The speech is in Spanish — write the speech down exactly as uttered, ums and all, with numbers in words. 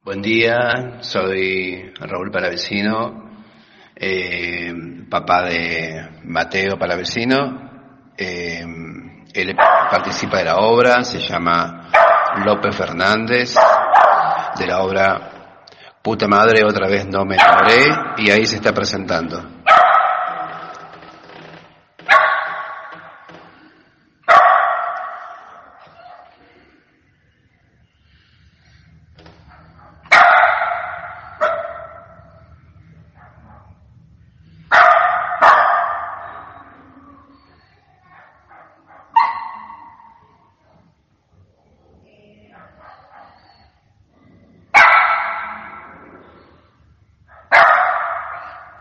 Buen día, soy Raúl Palavecino, eh, papá de Mateo Palavecino. Eh, él participa de la obra, se llama López Fernández, de la obra Puta Madre, otra vez no me enamoré, y ahí se está presentando.